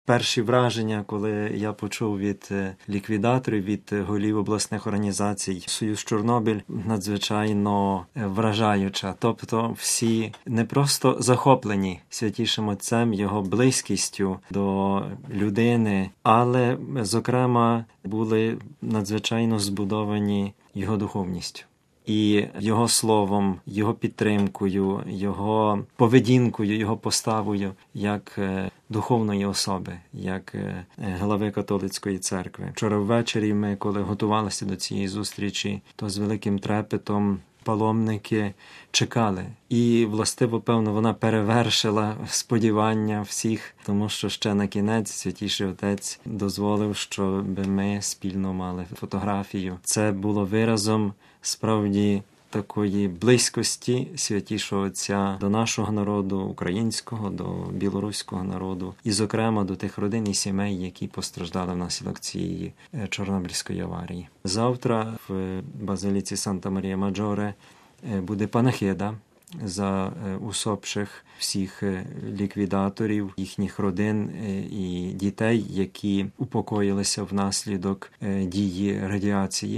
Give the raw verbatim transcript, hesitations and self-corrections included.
Перші враження, коли я почув від ліквідаторів, від голів обласних організацій «Союз Чорнобиль», надзвичайно вражаюча. Тобто всі не просто захоплені Святішим Отцем, його близькістю до людини, але, зокрема, були надзвичайно збудовані його духовністю. І його словом, його підтримкою, його поведінкою, його поставою як духовної особи, як глави католицької церкви. Вчора ввечері ми, коли готувалися до цієї зустрічі, то з великим трепетом паломники чекали. І, властиво, певно, вона перевершила сподівання всіх, тому що ще на кінець Святіший Отець дозволив, щоб ми спільно мали фотографію. Це було виразом справді такої близькості Святішого Отця до нашого народу, українського, до білоруського народу, і, зокрема, до тих родин і сімей, які постраждали внаслідок цієї Чорнобильської аварії. Завтра в базиліці Санта-Марія-Маджоре буде панахида за усопших всіх ліквідаторів, їхніх родин і дітей, які упокоїлися внаслідок дії радіації.